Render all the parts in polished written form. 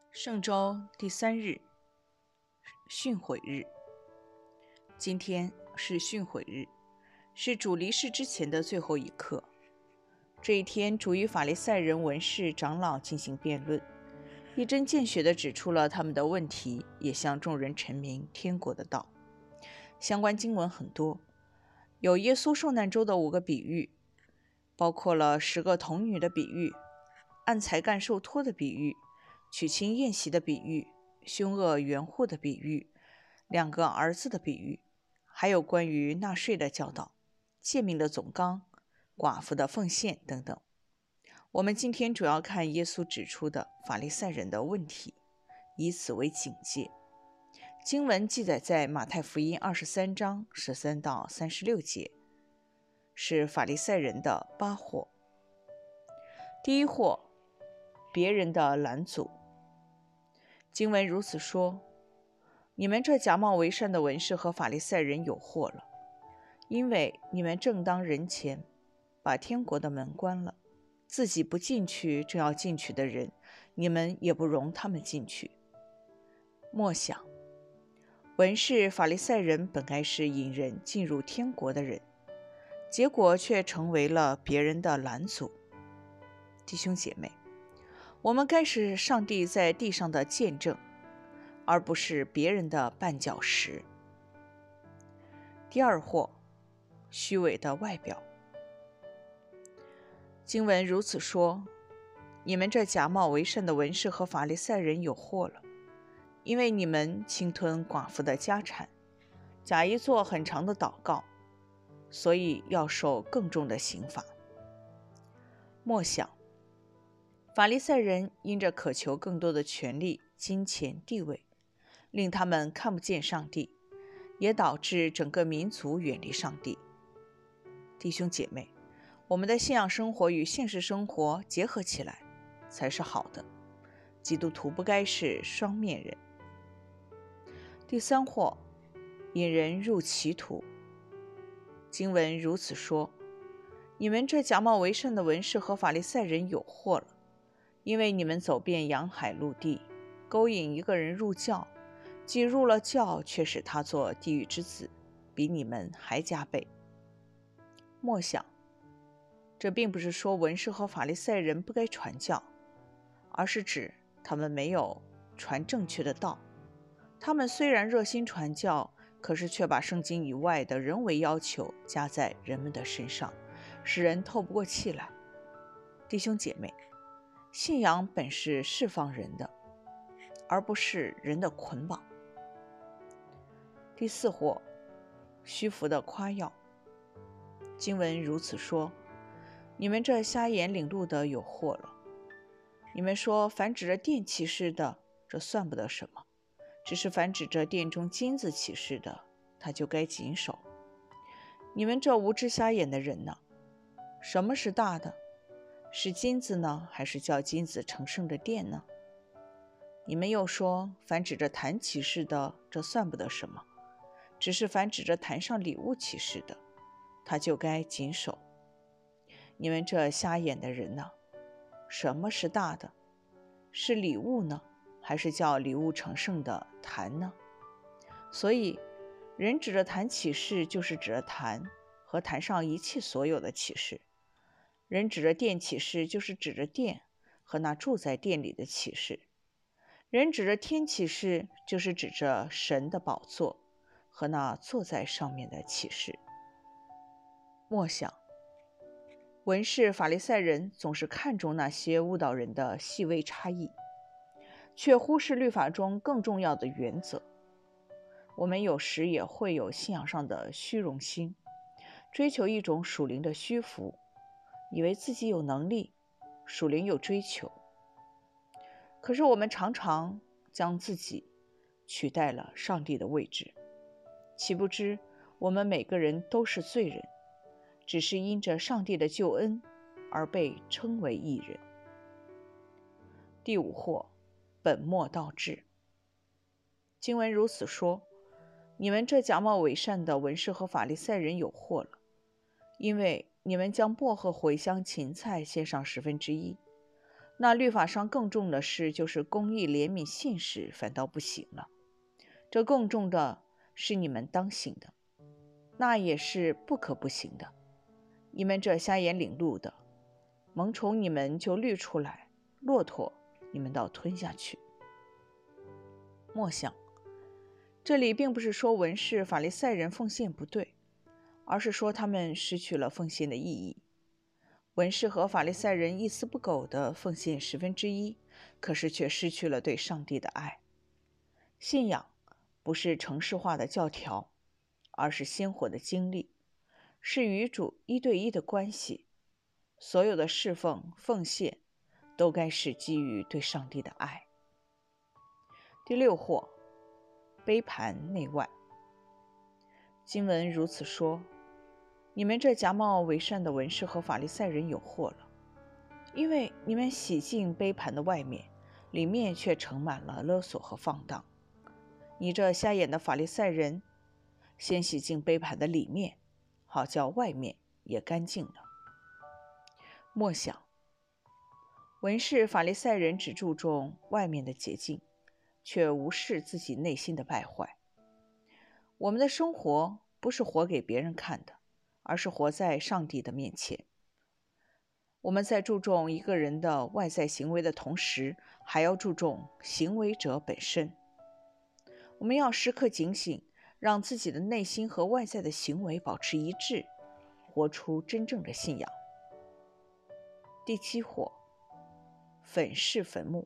圣周第3日，训诲日。今天是训诲日，是主离世之前的最后一刻。这一天，主与法利赛人、文士、长老进行辩论，一针见血地指出了他们的问题，也向众人陈明天国的道。相关经文很多，有耶稣受难周的5个比喻，包括了10个童女的比喻，按才干受托的比喻，娶亲宴席的比喻，凶恶园户的比喻，2个儿子的比喻，还有关于纳税的教导，诫命的总纲，寡妇的奉献等等。我们今天主要看耶稣指出的法利赛人的问题，以此为警戒。经文记载在马太福音23章13到36节，是法利赛人的8祸。第一祸，别人的拦阻。经文如此说：你们这假冒为善的文士和法利赛人有祸了，因为你们正当人前，把天国的门关了，自己不进去，正要进去的人，你们也不容他们进去。默想，文士、法利赛人本该是引人进入天国的人，结果却成为了别人的拦阻。弟兄姐妹，我们该是上帝在地上的见证，而不是别人的绊脚石。第二祸，虚伪的外表。经文如此说：你们这假冒为善的文士和法利赛人有祸了，因为你们侵吞寡妇的家产，假意做很长的祷告，所以要受更重的刑罚。默想，法利赛人因着渴求更多的权力、金钱、地位，令他们看不见上帝，也导致整个民族远离上帝。弟兄姐妹，我们的信仰生活与现实生活结合起来才是好的。基督徒不该是双面人。第三祸，引人入歧途。经文如此说：你们这假冒为善的文士和法利赛人有祸了，因为你们走遍洋海陆地，勾引一个人入教，既入了教，却使他做地狱之子，比你们还加倍。默想，这并不是说文士和法利赛人不该传教，而是指他们没有传正确的道。他们虽然热心传教，可是却把圣经以外的人为要求加在人们的身上，使人透不过气来。弟兄姐妹，信仰本是释放人的，而不是人的捆绑。第四祸，虚浮的夸耀。经文如此说：你们这瞎眼领路的有祸了。你们说，凡指着殿起誓的，这算不得什么；只是凡指着殿中金子起誓的，他就该谨守。你们这无知瞎眼的人呢？什么是大的？是金子呢，还是叫金子成圣的殿呢？你们又说，凡指着坛起誓的，这算不得什么；只是凡指着坛上礼物起誓的，他就该谨守。你们这瞎眼的人呢？什么是大的？是礼物呢，还是叫礼物成圣的坛呢？所以，人指着坛起誓，就是指着坛和坛上一切所有的起誓；人指着殿起誓，就是指着殿和那住在殿里的起誓；人指着天起誓，就是指着神的宝座和那坐在上面的起誓。默想，文士、法利赛人总是看重那些误导人的细微差异，却忽视律法中更重要的原则。我们有时也会有信仰上的虚荣心，追求一种属灵的虚浮，以为自己有能力，属灵有追求。可是我们常常将自己取代了上帝的位置，岂不知我们每个人都是罪人，只是因着上帝的救恩而被称为义人。第五祸，本末倒置。经文如此说：你们这假冒伪善的文士和法利赛人有祸了，因为你们将薄荷、茴香、芹菜献上1/10， 那律法上更重的事，就是公义、怜悯、信实，反倒不行了。这更重的是你们当行的，那也是不可不行的。你们这瞎眼领路的，萌虫你们就滤出来，骆驼你们倒吞下去。默想，这里并不是说文士、法利赛人奉献不对，而是说他们失去了奉献的意义。文士和法利赛人一丝不苟地奉献1/10，可是却失去了对上帝的爱。信仰不是程式化的教条，而是鲜活的经历，是与主1对1的关系。所有的侍奉、奉献都该是基于对上帝的爱。第6祸，杯盘内外。经文如此说：你们这假冒伪善的文士和法利赛人有祸了，因为你们洗净杯盘的外面，里面却盛满了勒索和放荡。你这瞎眼的法利赛人，先洗净杯盘的里面，好叫外面也干净了。默想，文士法利赛人只注重外面的洁净，却无视自己内心的败坏。我们的生活不是活给别人看的，而是活在上帝的面前。我们在注重一个人的外在行为的同时，还要注重行为者本身。我们要时刻警醒，让自己的内心和外在的行为保持一致，活出真正的信仰。第7祸，粉饰坟墓。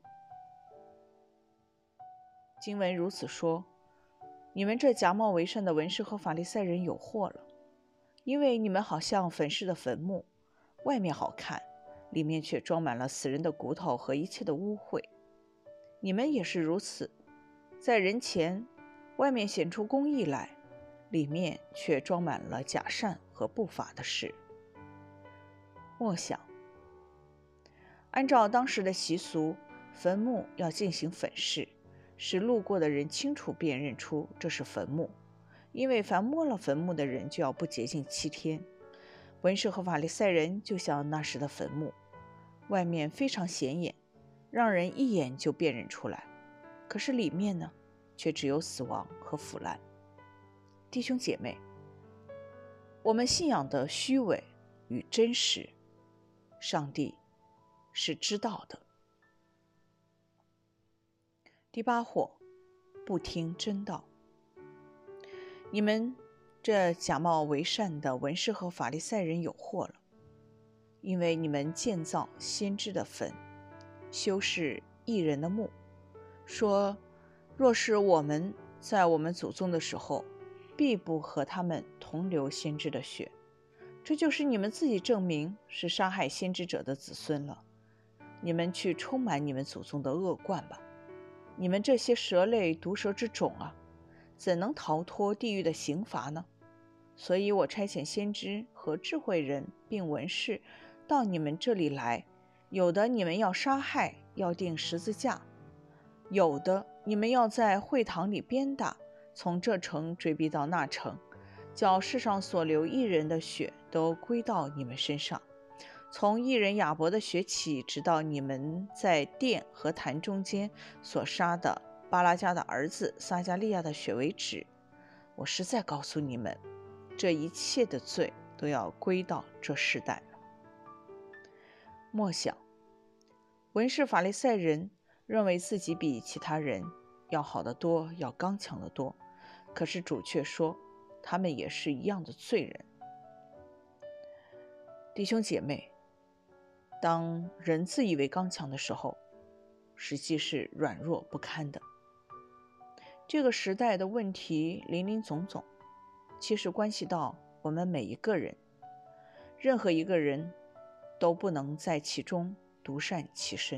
经文如此说：你们这假冒为善的文士和法利赛人有祸了，因为你们好像粉饰的坟墓，外面好看，里面却装满了死人的骨头和一切的污秽。你们也是如此，在人前外面显出公义来，里面却装满了假善和不法的事。默想，按照当时的习俗，坟墓要进行粉饰，使路过的人清楚辨认出这是坟墓，因为凡摸了坟墓的人就要不洁净7天。文士和法利赛人就像那时的坟墓，外面非常显眼，让人一眼就辨认出来，可是里面呢，却只有死亡和腐烂。弟兄姐妹，我们信仰的虚伪与真实，上帝是知道的。第8祸，不听真道。你们这假冒为善的文士和法利赛人有祸了，因为你们建造先知的坟，修饰义人的墓，说若是我们在我们祖宗的时候，必不和他们同流先知的血。这就是你们自己证明是杀害先知者的子孙了。你们去充满你们祖宗的恶贯吧！你们这些蛇类毒蛇之种啊，怎能逃脱地狱的刑罚呢？所以我差遣先知和智慧人并文士到你们这里来，有的你们要杀害，要钉十字架；有的你们要在会堂里鞭打，从这城追逼到那城，叫世上所流义人的血都归到你们身上，从义人亚伯的血起，直到你们在殿和坛中间所杀的巴拉加的儿子撒加利亚的血为止。我实在告诉你们，这一切的罪都要归到这世代了。默想，文士法利赛人认为自己比其他人要好得多，要刚强得多，可是主却说他们也是一样的罪人。弟兄姐妹，当人自以为刚强的时候，实际是软弱不堪的。这个时代的问题林林总总，其实关系到我们每一个人，任何一个人都不能在其中独善其身。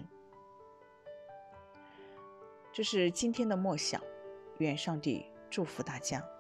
这是今天的默想，愿上帝祝福大家。